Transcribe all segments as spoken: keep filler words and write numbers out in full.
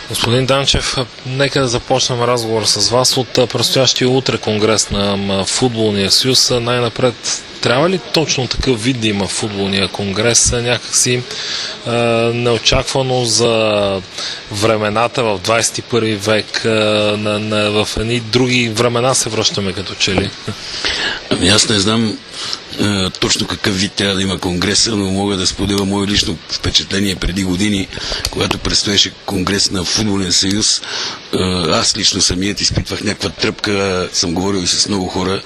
Господин Данчев, нека да започнем разговор с вас от предстоящия утре конгрес на Футболния съюз. Най-напред, трябва ли точно такъв вид да има футболния конгрес? Някакси е, неочаквано за времената в двадесет и първи век, е, на, на, в едни други времена се връщаме като че ли? Ами аз не знам е, точно какъв вид трябва да има конгреса, но мога да споделя мое лично впечатление преди години, когато предстоеше конгрес на Футболния съюз. Е, аз лично самият изпитвах някаква тръпка, съм говорил и с много хора,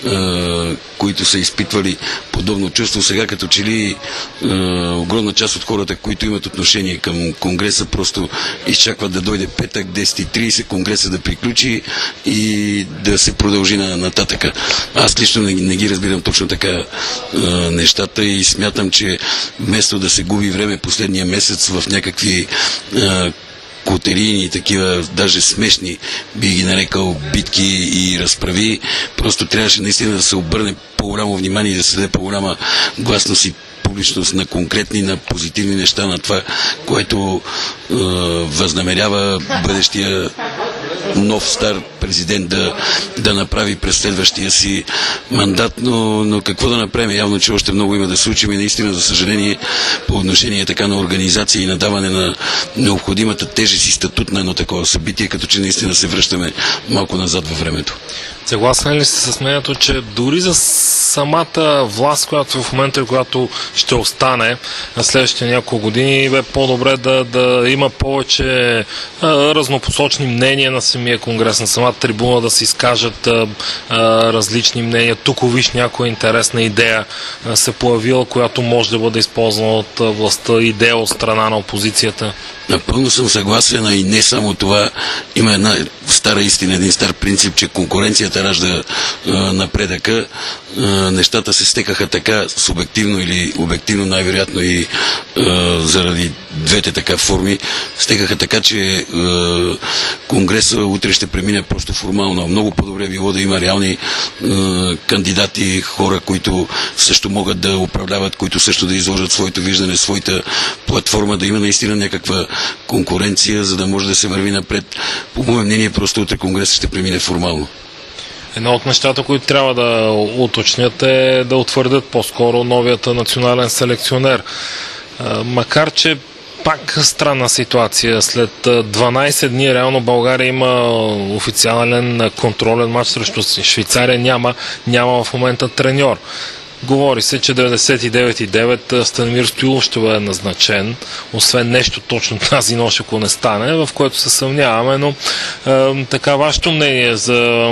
е, които са изпитвали подобно чувство. Сега като че ли е, огромна част от хората, които имат отношение към конгреса, просто изчакват да дойде петък, десет и тридесет, конгреса да приключи и да се продължи на нататъка. Аз лично не, не ги разбирам точно така е, нещата и смятам, че вместо да се губи време последния месец в някакви е, котерини и такива, даже смешни, би ги нарекал, битки и разправи, просто трябваше наистина да се обърне по-голямо внимание и да се даде по-голяма гласност и публичност на конкретни, на позитивни неща, на това, което е, възнамерява бъдещия нов стар президент да, да направи през следващия си мандат, но, но какво да направим? Явно, че още много има да се учим и наистина, за съжаление, по отношение така на организация и на даване на необходимата тежест и статут на едно такова събитие, като че наистина се връщаме малко назад във времето. Съгласен ли сте с мнението, че дори за самата власт, която в момента, която ще остане на следващите няколко години, бе по-добре да, да има повече а, разнопосочни мнения на самия конгрес, на самата трибуна, да се изкажат а, а, различни мнения. Тук виж някоя интересна идея а, се появила, която може да бъде използвана от а, властта, идея от страна на опозицията. Напълно съм съгласен, и не само това. Има една стара истина, един стар принцип, че конкуренцията ражда а, напредъка. А, нещата се стекаха така субективно или обективно, най-вероятно и а, заради двете така форми, стекаха така, че а, конгреса утре ще премине просто формално. Много по-добре било да има реални а, кандидати, хора, които също могат да управляват, които също да изложат своето виждане, своята платформа, да има наистина някаква конкуренция, за да може да се върви напред. По мое мнение, просто утре конгресът ще премине формално. Едно от нещата, които трябва да уточнят, е да утвърдят по-скоро новият национален селекционер. Макар че пак странна ситуация. След дванадесет дни реално България има официален контролен матч срещу Швейцария. Няма, няма в момента треньор. Говори се, че деветдесет и девет цяло и девет процента Станимир Стоилов ще бъде назначен, освен нещо точно тази нощ, ако не стане, в което се съмняваме, но е, така вашето мнение за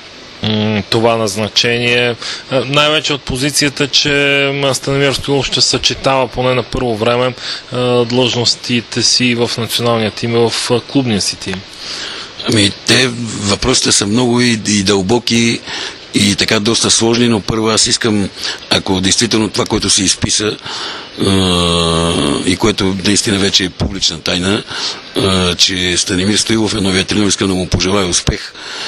е, това назначение, е, най-вече от позицията, че Станимир Стоилов ще съчетава поне на първо време е, длъжностите си в националния тим и в клубния си тим. Ами, те въпросите са много и, и дълбоки, и така доста сложни, но първо аз искам, ако действително това, което се изписа е, и което наистина вече е публична тайна, е, че Станимир Стоилов е новия тренер, искам да му пожелая успех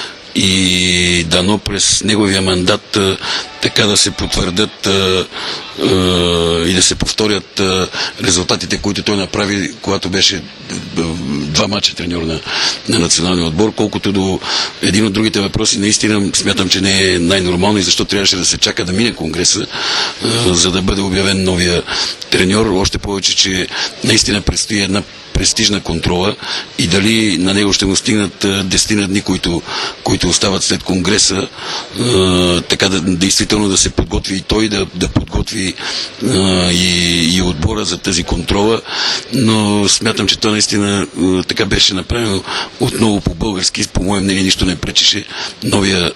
и дано през неговия мандат а, така да се потвърдят а, а, и да се повторят а, резултатите, които той направи, когато беше два мача треньор на, на националния отбор. Колкото до един от другите въпроси, наистина смятам, че не е най-нормално и защо трябваше да се чака да мине конгреса, а, за да бъде обявен новия треньор. Още повече, че наистина предстои една престижна контрола и дали на него ще му стигнат десетина дни, които, които остават след конгреса, е, така да, действително да се подготви и той, да, да подготви е, и, и отбора за тази контрола, но смятам, че това наистина е, така беше направено отново по-български. По мое мнение нищо не пречеше новия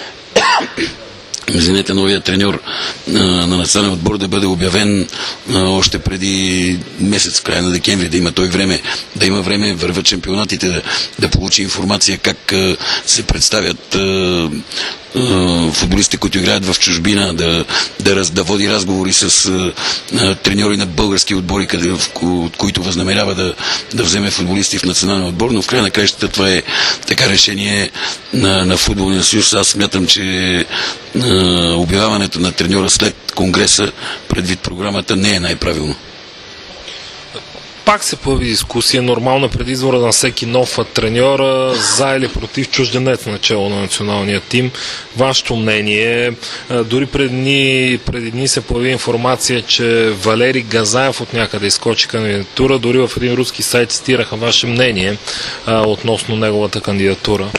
Извинете, новия треньор а, на националния отбор да бъде обявен а, още преди месец, края на декември, да има той време, да има време, върват шампионатите, да, да получи информация как а, се представят а, футболистите, които играят в чужбина, да, да, раз, да води разговори с а, треньори на български отбори, къде, в, от които възнамерява да, да вземе футболисти в националния отбор, но в края на краищата това е така решение на, на Футболния съюз. Аз смятам, че а, обявяването на треньора след конгреса, предвид програмата, не е най-правилно. пак се появи дискусия, нормално преди избора на всеки нов треньор, за или против чужденец начало на националния тим. Вашето мнение, дори преди дни, преди дни се появи информация, че Валери Газаев от някъде изкочи кандидатура, дори в един руски сайт цитираха ваше мнение а, относно неговата кандидатура.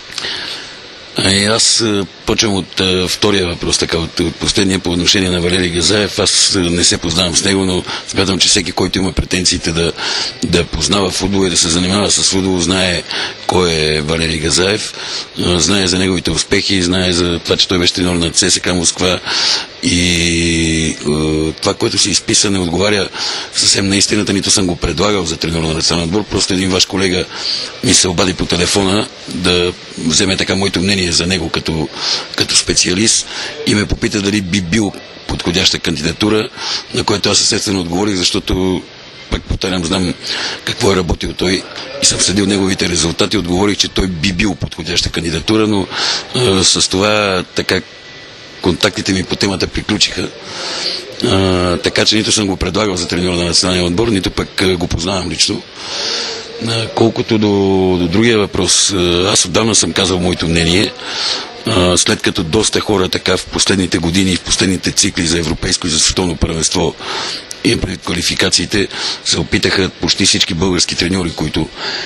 И аз почвам от а, втория въпрос, така, от, от последния по отношение на Валери Газаев. Аз не се познавам с него, но смятам, че всеки, който има претенциите да, да познава футбол и да се занимава с футбол, знае кой е Валери Газаев, а, знае за неговите успехи, знае за това, че той беше треньор на ЦСКА Москва и а, това, което се изписа, не отговаря съвсем на истината, нито съм го предлагал за треньор на национален отбор. Просто един ваш колега ми се обади по телефона да вземе така моето мнение за него като, като специалист и ме попита дали би бил подходяща кандидатура, на което аз естествено отговорих, защото пак повтарям, знам какво е работил той и съм следил неговите резултати. Отговорих, че той би бил подходяща кандидатура, но а, с това така контактите ми по темата приключиха. А, така че нито съм го предлагал за треньор на националния отбор, нито пък а, го познавам лично. А, колкото до, до другия въпрос, аз отдавна съм казал моето мнение. А, след като доста хора така в последните години, в последните цикли за европейско и за световно първенство и пред квалификациите се опитаха почти всички български треньори, които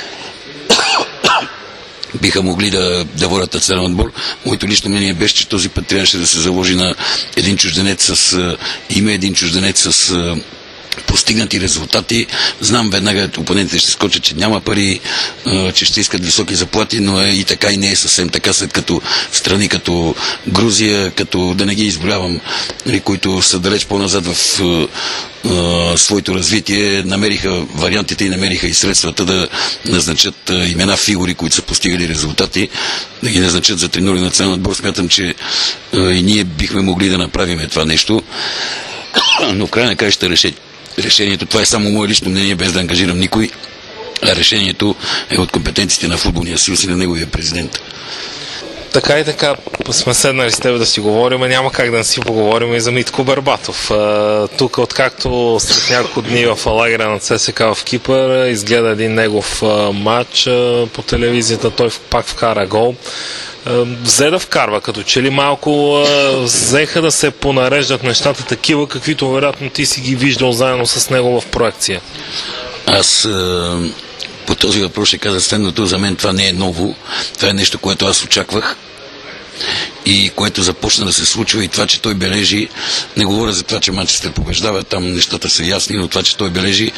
биха могли да, да водят национален отбор. Моето лично мнение беше, че този път трябваше да се заложи на един чужденец с а, име, един чужденец с а, постигнати резултати. Знам веднага, опонентите ще скочат, че няма пари, а, че ще искат високи заплати, но е и така и не е съвсем така, след като страни като Грузия, като да не ги изброявам, които са далеч по-назад в а, своето развитие, намериха вариантите и намериха и средствата да назначат а, имена фигури, които са постигали резултати, да ги назначат за треньори на национален отбор. Смятам, че а, и ние бихме могли да направим това нещо, но в край на краищата решение решението, това е само мое лично мнение, без да ангажирам никой, а решението е от компетенциите на Футболния съюз и на неговия президент. Така и така сме седнали с теб да си говорим, а няма как да не си поговорим и за Митко Бербатов. Тук, откакто след няколко дни в лагера на ЦСКА в Кипър изгледа един негов матч по телевизията, той пак вкара гол. Взе да вкарва, като че ли малко взеха да се понареждат нещата такива, каквито вероятно ти си ги виждал заедно с него в проекция. Аз по този въпрос ще кажа следното. За мен това не е ново. Това е нещо, което аз очаквах и което започна да се случва, и това, че той бележи, не говоря за това, че Манчестър побеждава, там нещата са ясни, но това, че той бележи,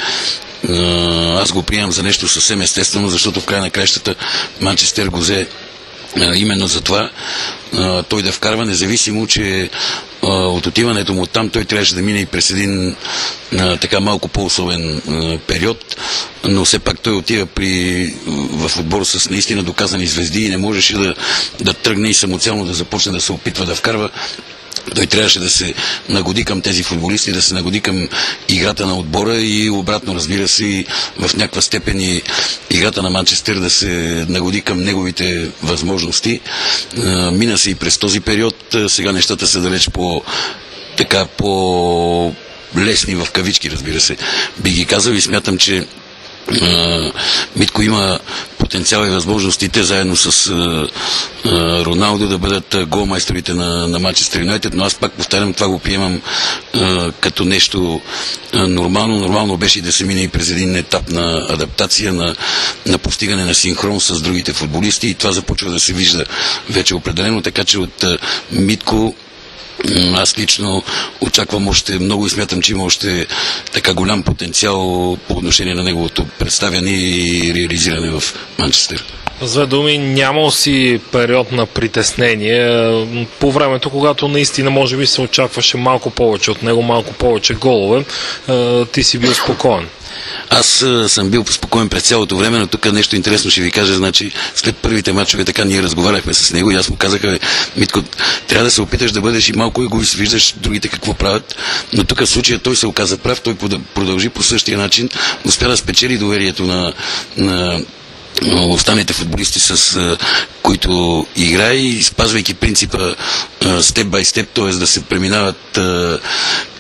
аз го приемам за нещо съвсем естествено, защото в край на краищата Манчестър го взе именно за това той да вкарва, независимо, че от отиването му там той трябваше да мине и през един така малко по-особен период, но все пак той отива при, в отбор с наистина доказани звезди и не можеше да, да тръгне и самоцелно да започне да се опитва да вкарва. Той трябваше да се нагоди към тези футболисти, да се нагоди към играта на отбора и обратно, разбира се, и в някаква степен и играта на Манчестър да се нагоди към неговите възможности. Мина се и през този период. Сега нещата са далеч по така по лесни в кавички, разбира се, би ги казал, и смятам, че Uh, Митко има потенциал и възможностите заедно с uh, uh, Роналдо да бъдат uh, голмайсторите на, на Манчестър Юнайтед, но аз пак повтарям, това го приемам uh, като нещо uh, нормално. Нормално беше и да се мине и през един етап на адаптация, на, на постигане на синхрон с другите футболисти, и това започва да се вижда вече определено, така че от uh, Митко аз лично очаквам още много и смятам, че има още така голям потенциал по отношение на неговото представяне и реализиране в Манчестър. С две думи, нямал си период на притеснение по времето, когато наистина може би се очакваше малко повече от него, малко повече голове, ти си бил спокоен. Аз а, съм бил спокоен през цялото време, но тук нещо интересно ще ви кажа. Значи, след първите мачове така ние разговаряхме с него и аз му казах: Митко, трябва да се опиташ да бъдеш и малко егоист, виждаш другите какво правят, но тук в случая той се оказа прав, той продължи по същия начин, успя да спечели доверието на, на останалите футболисти, с а, които играе, и спазвайки принципа степ бай степ, т.е. да се преминават а,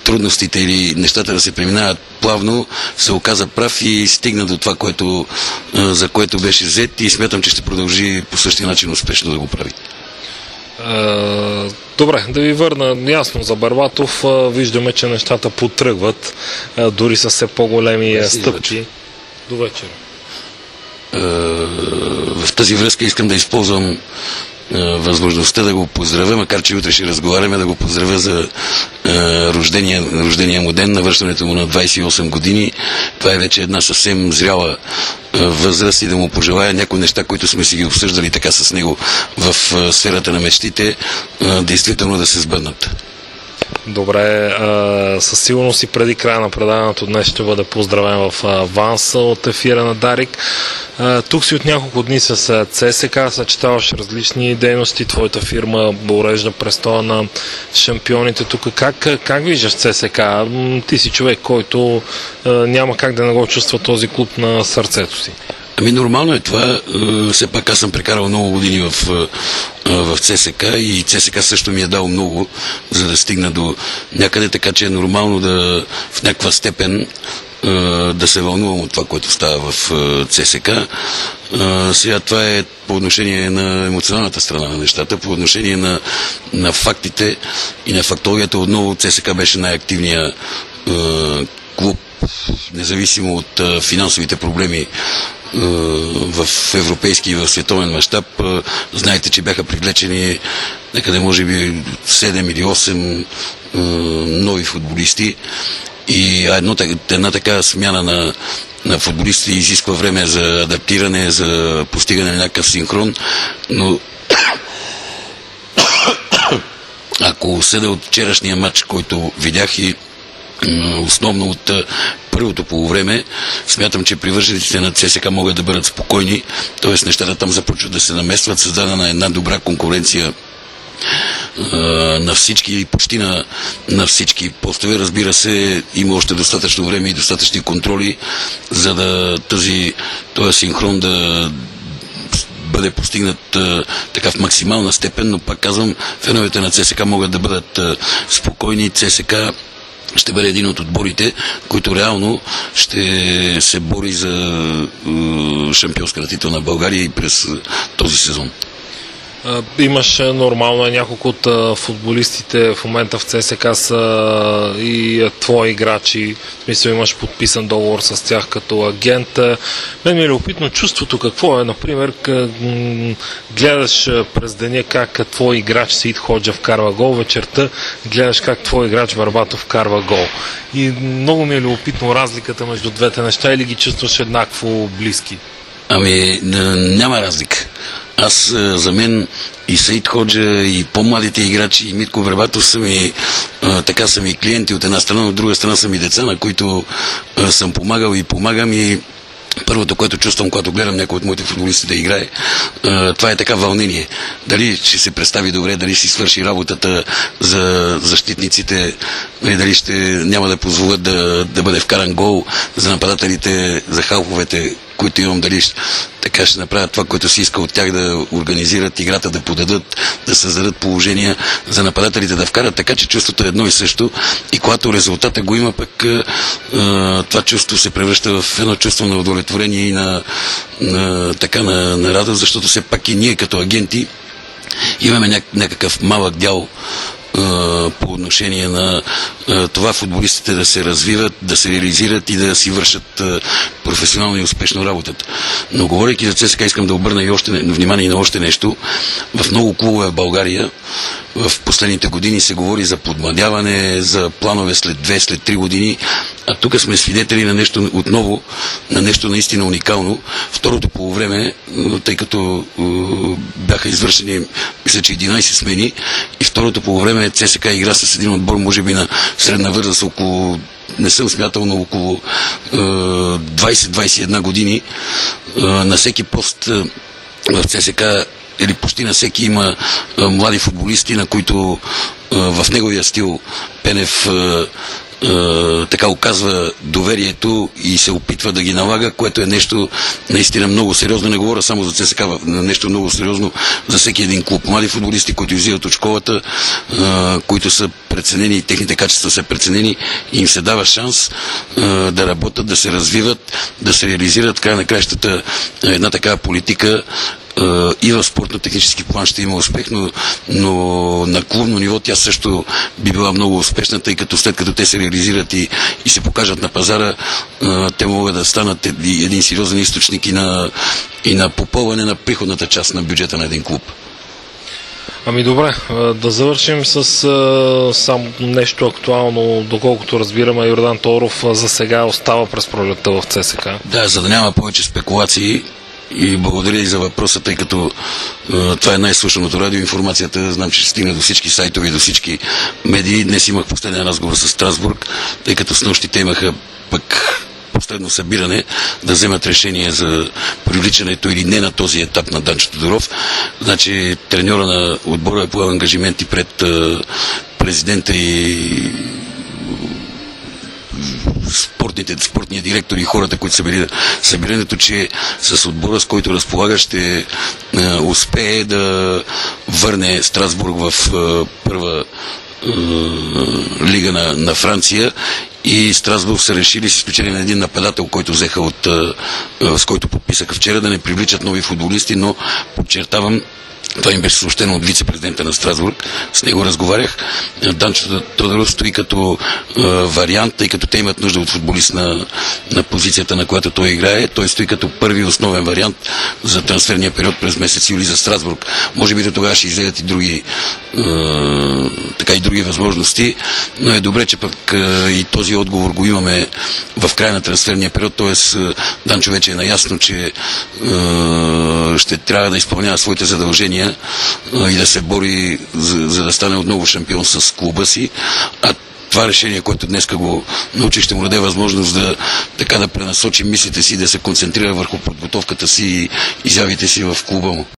трудностите или нещата да се преминават плавно, се оказа прав и стигна до това, което, за което беше взет, и смятам, че ще продължи по същия начин успешно да го прави. Uh, добре, да ви върна ясно за Барбатов. Uh, виждаме, че нещата потръгват, uh, дори са все по-големи стъпки. До вечера. Uh, в тази връзка искам да използвам възможността да го поздравя, макар че утре ще разговаряме, да го поздравя за е, рождения, рождения му ден, навършването му на двайсет и осем години. Това е вече една съвсем зряла е, възраст, и да му пожелая някои неща, които сме си ги обсъждали така с него в е, сферата на мечтите, е, действително да се сбъднат. Добре, а, със сигурност и преди края на предаването днес ще бъде поздравен в аванс от ефира на Дарик. А, тук си от няколко дни с ЦСКА, съчетаваш различни дейности, твоята фирма урежда престоя на шампионите тук. Как, как виждаш ЦСКА? Ти си човек, който а, няма как да не го чувства този клуб на сърцето си. Ами нормално е това. Все пак аз съм прекарал много години в, в ЦСКА, и ЦСКА също ми е дал много, за да стигна до някъде, така че е нормално да в някаква степен да се вълнувам от това, което става в ЦСКА. Сега това е по отношение на емоционалната страна на нещата. По отношение на, на фактите и на фактологията, отново ЦСКА беше най-активният клуб, независимо от финансовите проблеми в европейски и в световен мащаб. Знаете, че бяха привлечени някъде може би седем или осем нови футболисти, и едно, една така смяна на, на футболисти изисква време за адаптиране, за постигане на някакъв синхрон, но ако съда от вчерашния матч, който видях, и основно от първото полувреме, смятам, че привържениците на ЦСКА могат да бъдат спокойни, т.е. нещата там започват да се наместват, създадена една добра конкуренция на всички или почти на, на всички постове. Разбира се, има още достатъчно време и достатъчни контроли, за да тази, този синхрон да бъде постигнат а, така в максимална степен, но пак казвам, феновете на ЦСКА могат да бъдат а, спокойни. ЦСКА ще бъде един от отборите, който реално ще се бори за а, шампионска титла на България и през а, този сезон. Имаш нормално няколко от футболистите в момента в ЦСКА са и твои играчи, в смисъл имаш подписан договор с тях като агент. Мен ми е любопитно чувството какво е, например, гледаш през деня как твой играч Саид Ходжа вкарва гол, вечерта гледаш как твой играч Барбатов вкарва гол. И много ми е любопитно разликата между двете неща, или ги чувстваш еднакво близки? Ами, няма разлика. Аз, за мен, и Саид Ходжа, и по-младите играчи, и Митко Барбатов са ми, а, така са ми клиенти от една страна, от друга страна са ми деца, на които а, съм помагал и помагам, и първото, което чувствам, когато гледам някой от моите футболисти да играе, а, това е така вълнение. Дали ще се представи добре, дали ще свърши работата за защитниците, дали ще няма да позволят да, да бъде вкаран гол, за нападателите, за халфовете, които имам, дали ще, така ще направят това, което си иска от тях, да организират играта, да подадат, да създадат положения, за нападателите да вкарат, така че чувството е едно и също, и когато резултата го има, пък а, това чувство се превръща в едно чувство на удовлетворение и на, на, така, на, на радост, защото все пак и ние като агенти имаме ня, някакъв малък дял по отношение на това футболистите да се развиват, да се реализират и да си вършат професионално и успешно работата. Но говорейки за ЦСКА, искам да обърна и още внимание на още нещо. В много клубове в България в последните години се говори за подмладяване, за планове след две, след три години, а тук сме свидетели на нещо отново, на нещо наистина уникално. Второто полувреме, тъй като бяха извършени, мисля, че единайсет смени, и второто полувреме ЦСКА игра с един отбор, може би на средна възраст, около, не съм смятал, но около двайсет до двайсет и една години. На всеки пост в ЦСКА или почти на всеки има а, млади футболисти, на които а, в неговия стил Пенев а, е, така оказва доверието и се опитва да ги налага, което е нещо наистина много сериозно. Не говоря само за ЦСКА, нещо много сериозно за всеки един клуб. Млади футболисти, които излизат от школата, е, които са преценени и техните качества са преценени, и им се дава шанс е, да работят, да се развиват, да се реализират. В края на краищата една такава политика и в спортно-технически план ще има успех, но, но на клубно ниво тя също би била много успешна, тъй като след като те се реализират и, и се покажат на пазара, те могат да станат един сериозен източник и на, и на попълване на приходната част на бюджета на един клуб. Ами добре, да завършим с а, само нещо актуално. Доколкото разбираме, Йордан Тодоров за сега остава през пролетта в ЦСКА. Да, за да няма повече спекулации. И благодаря и за въпроса, тъй като е, това е най-слушаното радио. Информацията знам, че ще стигне до всички сайтове и до всички медии. Днес имах последен разговор с Страсбург, тъй като с нощи те имаха пък последно събиране да вземат решение за привличането или не на този етап на Данчо Тодоров. Значи треньора на отбора е поел ангажименти пред е, президента и спортните, спортния директор и хората, които са били събирането, че с отбора, с който разполага, ще е, успее да върне Страсбург в е, първа е, лига на, на Франция, и Страсбург са решили, с изключение на един нападател, който взеха от, е, с който подписаха вчера, да не привличат нови футболисти, но подчертавам, това им беше съобщено от вице-президента на Страсбург. С него разговарях. Данчо Тодоров стои като е, вариант, тъй като те имат нужда от футболист на, на позицията, на която той играе. Той стои като първи основен вариант за трансферния период през месец юли за Страсбург. Може би до тогава ще излезат и други е, така и други възможности, но е добре, че пък е, и този отговор го имаме в края на трансферния период, т.е. Данчо вече е наясно, че е, ще трябва да изпълнява своите задължения и да се бори за, за да стане отново шампион с клуба си. А това решение, което днеска го научих, ще му даде възможност да, така да пренасочи мислите си, да се концентрира върху подготовката си и изявите си в клуба му.